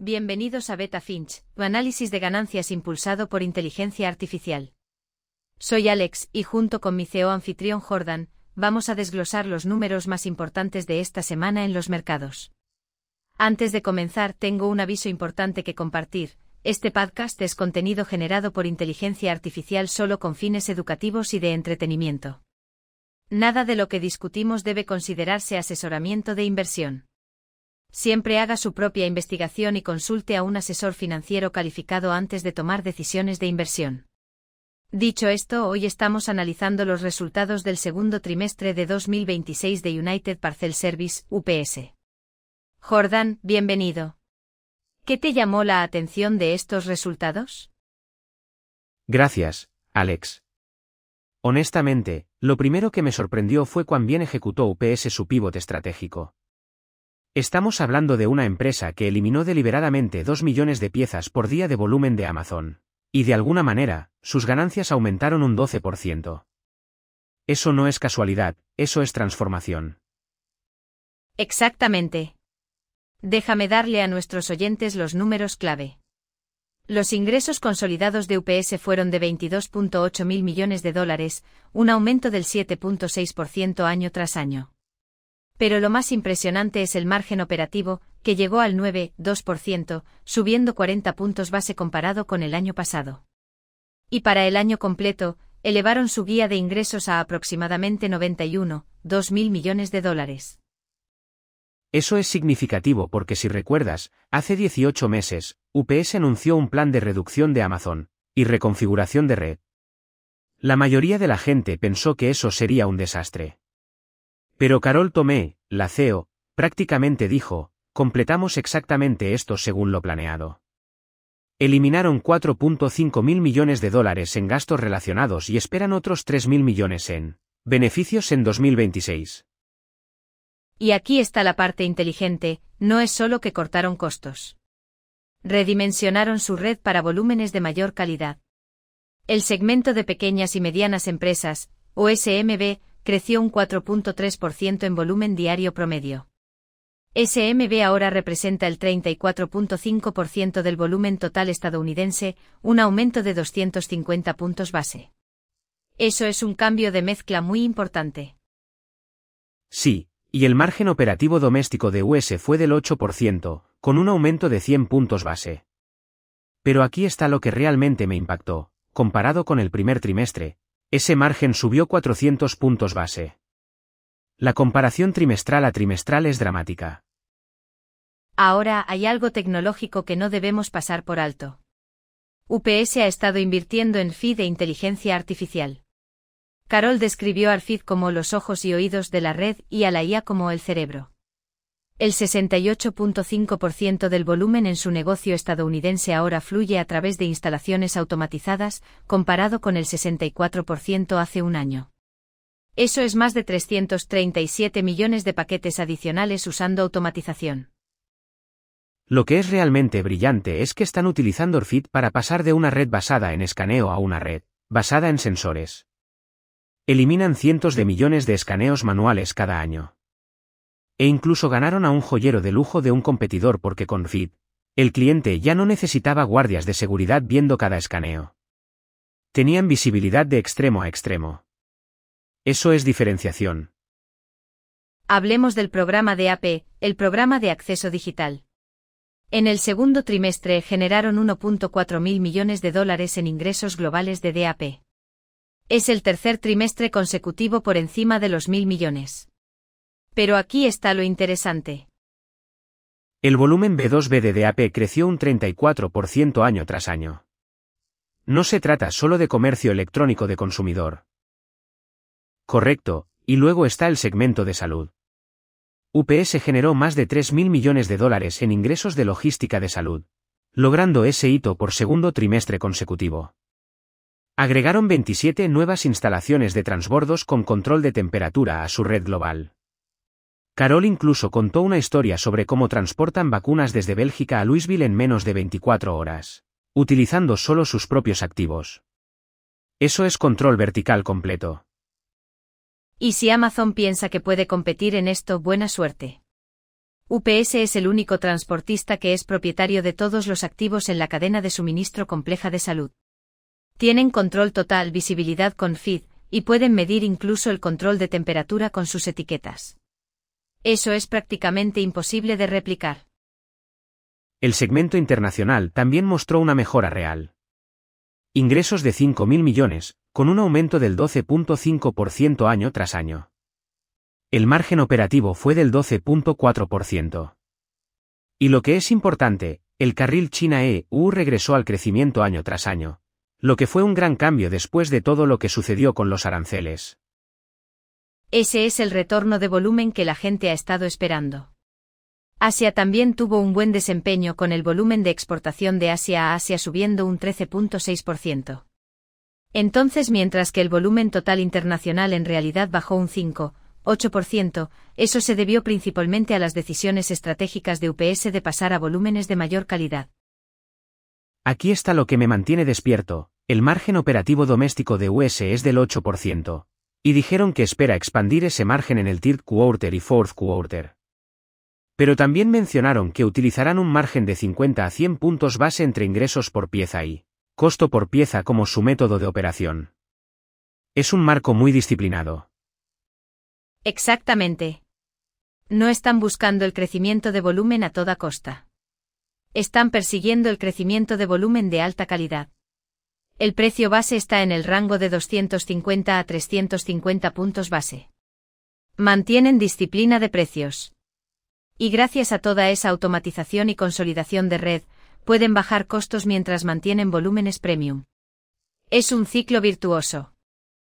Bienvenidos a Beta Finch, tu análisis de ganancias impulsado por inteligencia artificial. Soy Alex y junto con mi CEO anfitrión Jordan, vamos a desglosar los números más importantes de esta semana en los mercados. Antes de comenzar, tengo un aviso importante que compartir. Este podcast es contenido generado por inteligencia artificial solo con fines educativos y de entretenimiento. Nada de lo que discutimos debe considerarse asesoramiento de inversión. Siempre haga su propia investigación y consulte a un asesor financiero calificado antes de tomar decisiones de inversión. Dicho esto, hoy estamos analizando los resultados del segundo trimestre de 2026 de United Parcel Service, UPS. Jordan, bienvenido. ¿Qué te llamó la atención de estos resultados? Gracias, Alex. Honestamente, lo primero que me sorprendió fue cuán bien ejecutó UPS su pívot estratégico. Estamos hablando de una empresa que eliminó deliberadamente 2 millones de piezas por día de volumen de Amazon. Y de alguna manera, sus ganancias aumentaron un 12%. Eso no es casualidad, eso es transformación. Exactamente. Déjame darle a nuestros oyentes los números clave. Los ingresos consolidados de UPS fueron de 22.8 mil millones de dólares, un aumento del 7.6% año tras año. Pero lo más impresionante es el margen operativo, que llegó al 9,2%, subiendo 40 puntos base comparado con el año pasado. Y para el año completo, elevaron su guía de ingresos a aproximadamente 91,2 mil millones de dólares. Eso es significativo porque si recuerdas, hace 18 meses, UPS anunció un plan de reducción de Amazon y reconfiguración de red. La mayoría de la gente pensó que eso sería un desastre. Pero Carol Tomé, la CEO, prácticamente dijo, completamos exactamente esto según lo planeado. Eliminaron 4.5 mil millones de dólares en gastos relacionados y esperan otros 3 mil millones en beneficios en 2026. Y aquí está la parte inteligente, no es solo que cortaron costos. Redimensionaron su red para volúmenes de mayor calidad. El segmento de pequeñas y medianas empresas, o SMB, creció un 4.3% en volumen diario promedio. SMB ahora representa el 34.5% del volumen total estadounidense, un aumento de 250 puntos base. Eso es un cambio de mezcla muy importante. Sí, y el margen operativo doméstico de US fue del 8%, con un aumento de 100 puntos base. Pero aquí está lo que realmente me impactó, comparado con el primer trimestre. Ese margen subió 400 puntos base. La comparación trimestral a trimestral es dramática. Ahora hay algo tecnológico que no debemos pasar por alto. UPS ha estado invirtiendo en FID e inteligencia artificial. Carol describió al FID como los ojos y oídos de la red y a la IA como el cerebro. El 68.5% del volumen en su negocio estadounidense ahora fluye a través de instalaciones automatizadas, comparado con el 64% hace un año. Eso es más de 337 millones de paquetes adicionales usando automatización. Lo que es realmente brillante es que están utilizando RFID para pasar de una red basada en escaneo a una red basada en sensores. Eliminan cientos de millones de escaneos manuales cada año. E incluso ganaron a un joyero de lujo de un competidor porque con FID, el cliente ya no necesitaba guardias de seguridad viendo cada escaneo. Tenían visibilidad de extremo a extremo. Eso es diferenciación. Hablemos del programa DAP, el programa de acceso digital. En el segundo trimestre generaron 1.4 mil millones de dólares en ingresos globales de DAP. Es el tercer trimestre consecutivo por encima de los 1.000 millones. Pero aquí está lo interesante. El volumen B2B de DAP creció un 34% año tras año. No se trata solo de comercio electrónico de consumidor. Correcto, y luego está el segmento de salud. UPS generó más de 3 mil millones de dólares en ingresos de logística de salud, logrando ese hito por segundo trimestre consecutivo. Agregaron 27 nuevas instalaciones de transbordos con control de temperatura a su red global. Carol incluso contó una historia sobre cómo transportan vacunas desde Bélgica a Louisville en menos de 24 horas, utilizando solo sus propios activos. Eso es control vertical completo. Y si Amazon piensa que puede competir en esto, buena suerte. UPS es el único transportista que es propietario de todos los activos en la cadena de suministro compleja de salud. Tienen control total, visibilidad con feed, y pueden medir incluso el control de temperatura con sus etiquetas. Eso es prácticamente imposible de replicar. El segmento internacional también mostró una mejora real. Ingresos de 5.000 millones, con un aumento del 12.5% año tras año. El margen operativo fue del 12.4%. Y lo que es importante, el carril China-EU regresó al crecimiento año tras año, lo que fue un gran cambio después de todo lo que sucedió con los aranceles. Ese es el retorno de volumen que la gente ha estado esperando. Asia también tuvo un buen desempeño con el volumen de exportación de Asia a Asia subiendo un 13.6%. Entonces, mientras que el volumen total internacional en realidad bajó un 5,8%, eso se debió principalmente a las decisiones estratégicas de UPS de pasar a volúmenes de mayor calidad. Aquí está lo que me mantiene despierto, el margen operativo doméstico de US es del 8%, y dijeron que espera expandir ese margen en el third quarter y fourth quarter. Pero también mencionaron que utilizarán un margen de 50 a 100 puntos base entre ingresos por pieza y costo por pieza como su método de operación. Es un marco muy disciplinado. Exactamente. No están buscando el crecimiento de volumen a toda costa. Están persiguiendo el crecimiento de volumen de alta calidad. El precio base está en el rango de 250 a 350 puntos base. Mantienen disciplina de precios. Y gracias a toda esa automatización y consolidación de red, pueden bajar costos mientras mantienen volúmenes premium. Es un ciclo virtuoso.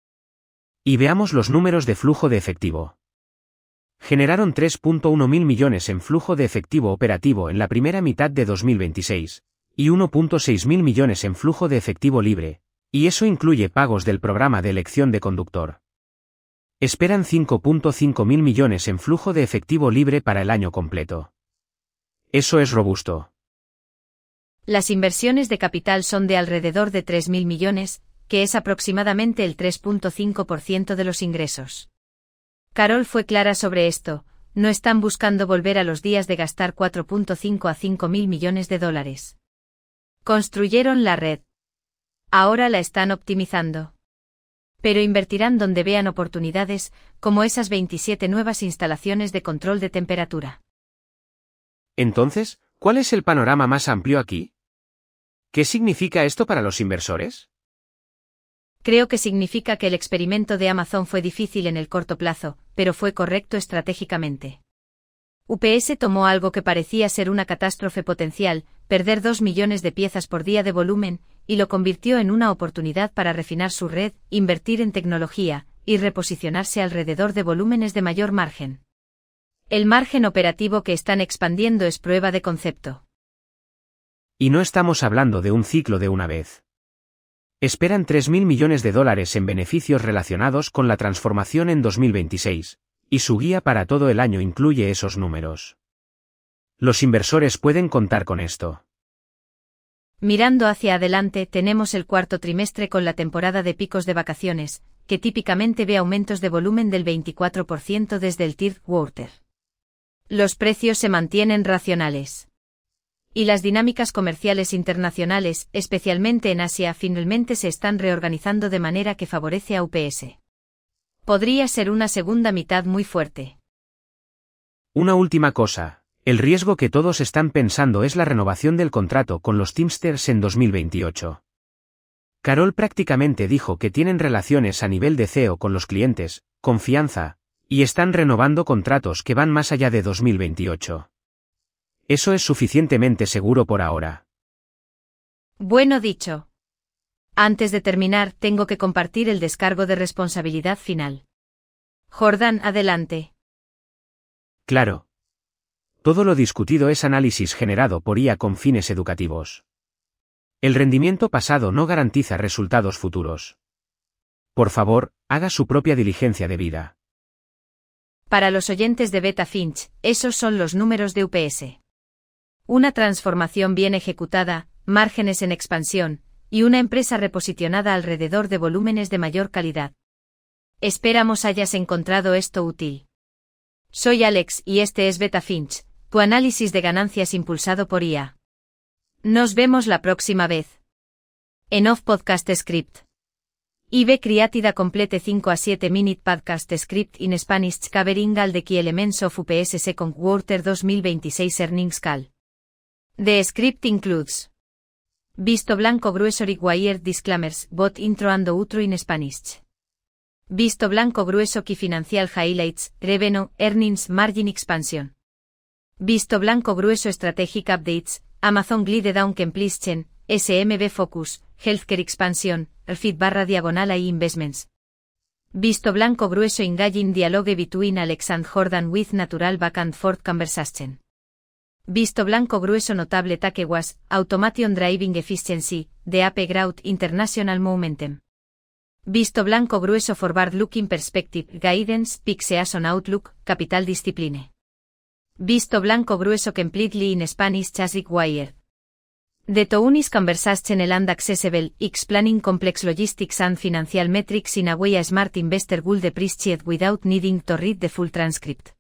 Y veamos los números de flujo de efectivo. Generaron 3.1 mil millones en flujo de efectivo operativo en la primera mitad de 2026, y 1.6 mil millones en flujo de efectivo libre, y eso incluye pagos del programa de elección de conductor. Esperan 5.5 mil millones en flujo de efectivo libre para el año completo. Eso es robusto. Las inversiones de capital son de alrededor de 3.000 millones, que es aproximadamente el 3.5% de los ingresos. Carol fue clara sobre esto, no están buscando volver a los días de gastar 4.5 a 5.000 millones de dólares. Construyeron la red. Ahora la están optimizando. Pero invertirán donde vean oportunidades, como esas 27 nuevas instalaciones de control de temperatura. Entonces, ¿cuál es el panorama más amplio aquí? ¿Qué significa esto para los inversores? Creo que significa que el experimento de Amazon fue difícil en el corto plazo, pero fue correcto estratégicamente. UPS tomó algo que parecía ser una catástrofe potencial, perder 2 millones de piezas por día de volumen, y lo convirtió en una oportunidad para refinar su red, invertir en tecnología, y reposicionarse alrededor de volúmenes de mayor margen. El margen operativo que están expandiendo es prueba de concepto. Y no estamos hablando de un ciclo de una vez. Esperan 3.000 millones de dólares en beneficios relacionados con la transformación en 2026, y su guía para todo el año incluye esos números. Los inversores pueden contar con esto. Mirando hacia adelante, tenemos el cuarto trimestre con la temporada de picos de vacaciones, que típicamente ve aumentos de volumen del 24% desde el third quarter. Los precios se mantienen racionales. Y las dinámicas comerciales internacionales, especialmente en Asia, finalmente se están reorganizando de manera que favorece a UPS. Podría ser una segunda mitad muy fuerte. Una última cosa, el riesgo que todos están pensando es la renovación del contrato con los Teamsters en 2028. Carol prácticamente dijo que tienen relaciones a nivel de CEO con los clientes, confianza, y están renovando contratos que van más allá de 2028. Eso es suficientemente seguro por ahora. Bueno dicho. Antes de terminar, tengo que compartir el descargo de responsabilidad final. Jordan, adelante. Claro. Todo lo discutido es análisis generado por IA con fines educativos. El rendimiento pasado no garantiza resultados futuros. Por favor, haga su propia diligencia debida. Para los oyentes de Beta Finch, esos son los números de UPS. Una transformación bien ejecutada, márgenes en expansión, y una empresa reposicionada alrededor de volúmenes de mayor calidad. Esperamos hayas encontrado esto útil. Soy Alex y este es Beta Finch, Tu análisis de ganancias impulsado por IA. Nos vemos la próxima vez. En Off Podcast Script. IB created a complete 5 a 7 minute podcast script in Spanish covering all the key elements of UPS second quarter 2026 earnings call. The script includes visto blanco grueso required disclaimers, both intro and outro in Spanish. Visto blanco grueso key financial highlights, revenue, earnings, margin expansion. Visto blanco grueso strategic updates, Amazon glide down completion, SMB focus, healthcare expansion, // AI investments. Visto blanco grueso engaging dialogue between Alex and Jordan with natural back and forth conversation. Visto blanco grueso notable takeaways, automation driving efficiency, the AP growth international momentum. Visto blanco grueso forward looking perspective, guidance, peak season outlook, capital discipline. Visto blanco grueso completely in Spanish as required. The tone is conversation and accessible, explaining complex logistics and financial metrics in a way a smart investor would appreciate without needing to read the full transcript.